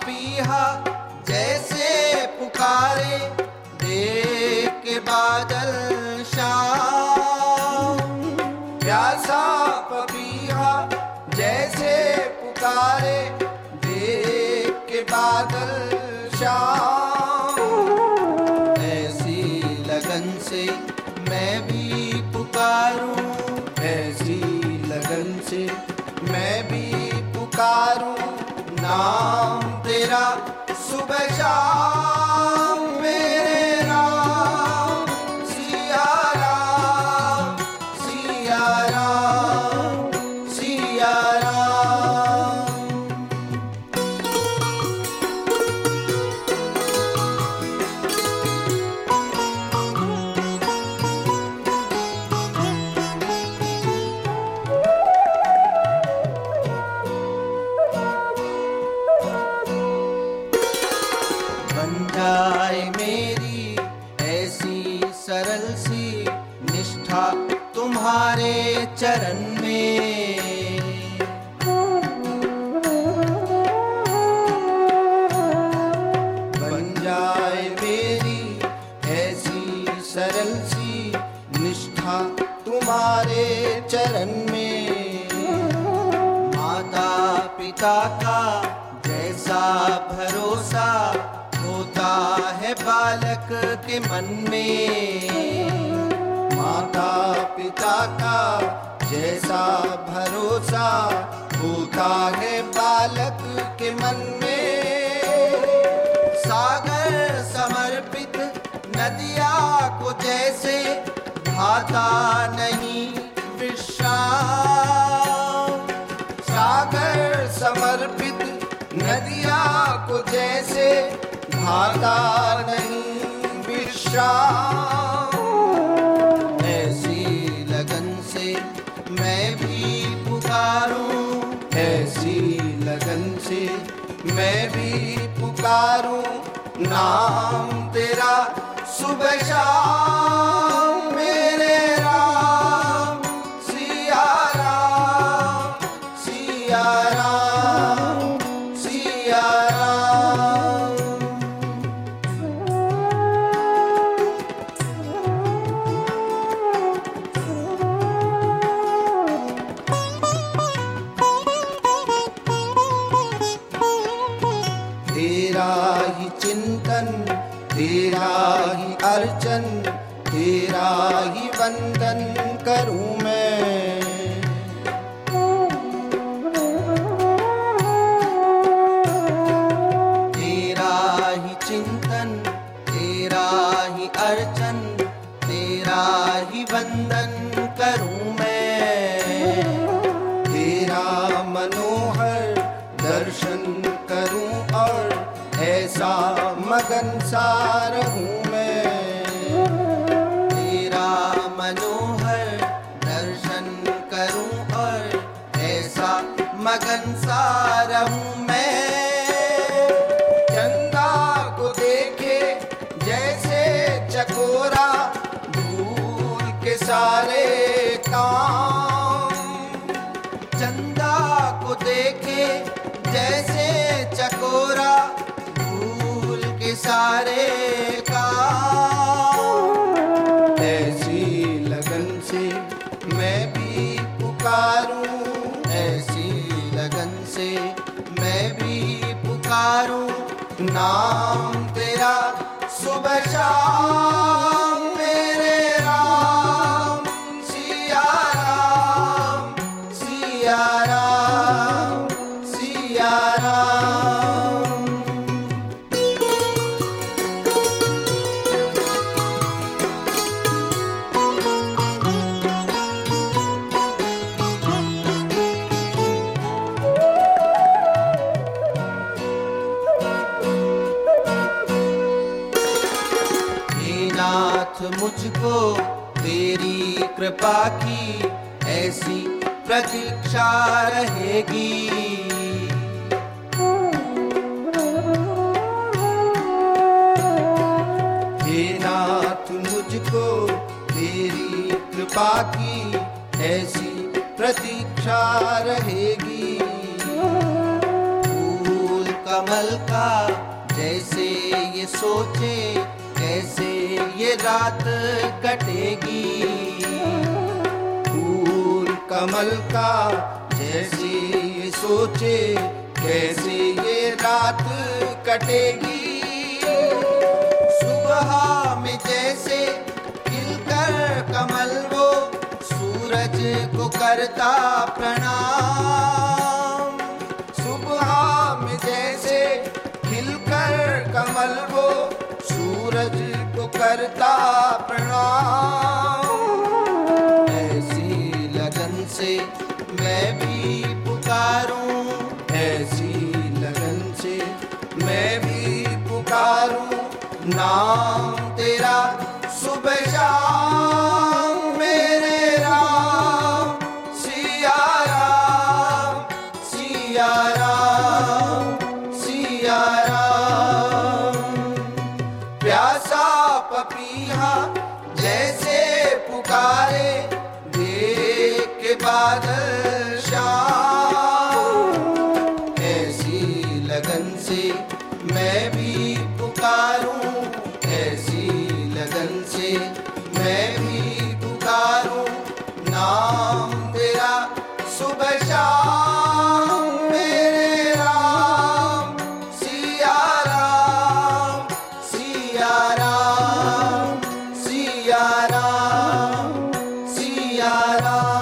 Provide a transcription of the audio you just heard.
पपीहा जैसे पुकारे, देख के बादल शाम। प्यासा पपीहा जैसे पुकारे, देख के बादल शाम। ऐसी लगन से मैं भी पुकारूं, ऐसी लगन से मैं भी पुकारूं नाम तेरा सुबह शाम। मेरे राम सिया राम, सिया राम, सिया राम। बन जाए मेरी ऐसी सरल सी निष्ठा तुम्हारे चरण में। बन जाए मेरी ऐसी सरल सी निष्ठा तुम्हारे चरण में। माता पिता का जैसा भरोसा होता है बालक के मन में। माता पिता का जैसा भरोसा होता है बालक के मन में। सागर समर्पित नदिया को जैसे भाता नहीं विश्राम। सागर समर्पित नदिया को जैसे भाता नहीं विश्राम। ऐसी लगन से मैं भी पुकारूं, ऐसी लगन से मैं भी पुकारूं नाम तेरा सुबह शाम। मेरे राम सिया राम, सिया राम, सिया राम। तेरा ही चिंतन, तेरा ही अर्चन, तेरा ही वंदन करूं मैं। तेरा ही चिंतन, तेरा ही अर्चन, तेरा ही वंदन करूं मैं। तेरा मनोहर दर्शन करूं और ऐसा मगन सा रहूं मैं। तेरा मनोहर दर्शन करूं और ऐसा मगन सा रहूं मैं। चंदा को देखे जैसे चकोरा, भूल के सारे काम। चंदा को देखे जैसे चकोरा, भूल के सारे काम। ऐसी लगन से मैं भी पुकारूं, ऐसी लगन से मैं भी पुकारूं नाम तेरा सुबह शाम। मेरे राम सिया राम, सिया राम, सिया राम। नाथ मुझको तेरी कृपा की ऐसी प्रतीक्षा रहेगी। हे नाथ मुझको तेरी कृपा की ऐसी प्रतीक्षा रहेगी। भूल कमल का, जैसे ये सोचे कैसे ये रात कटेगी। फूल कमल का, जैसे ये सोचे कैसे ये रात कटेगी। सुबह में जैसे खिलकर कमल वो सूरज को करता प्रणाम। सुबह में जैसे खिलकर कमल वो सूरज को करता प्रणाम। ऐसी लगन से मैं भी पुकारूं, ऐसी लगन से मैं भी पुकारूं नाम तेरा सुबह शाम। मेरे राम सिया राम, सिया राम, सिया राम। प्यासा पपीहा जैसे पुकारे देख के बादल शाम। ऐसी लगन से मैं भी पुकारूं, ऐसी लगन से मैं भी पुकारूं नाम तेरा सुबह शाम। मेरे राम सिया राम, सिया राम, सिया राम, सिया राम।